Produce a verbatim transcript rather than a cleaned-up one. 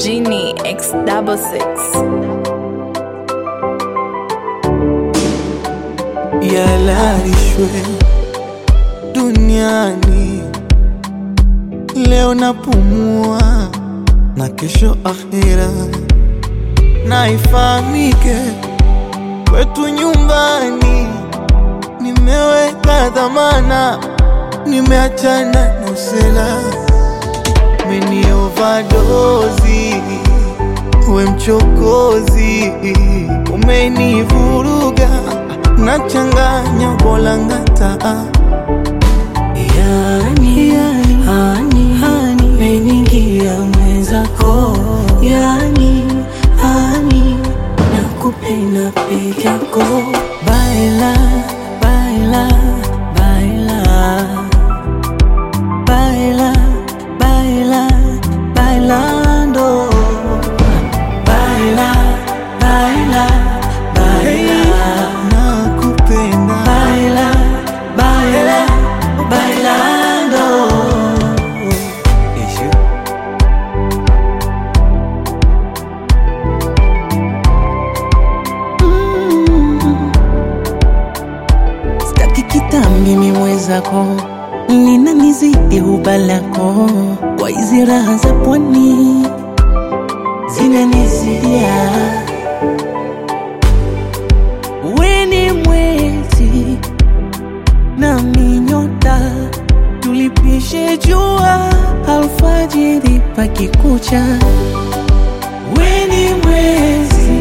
Genie X double six. Yalalishwe duniani, leo napumua na kesho akhira, na ifahamike kwetu nyumbani nimeweka dhamana, nimeachana na usela. Meni overdose, we mchokozi, umenivuruga nachanganya bolangata. Yani, yani, hani, hani, meningia mwenzako. Yani, hani, nakupenda peke yako. Baila, baila, baila, baila, baila, bailando. Baila, baila, baila, nakupenda. baila, baila, bailando. Issue. Mm. Staki kitambi miwezako, nina nizidi hubalako. Kwa hizi raha za pwani zinanizidia. We ni mwezi na minyota, tulipishe jua alfajiri pakikucha. We ni mwezi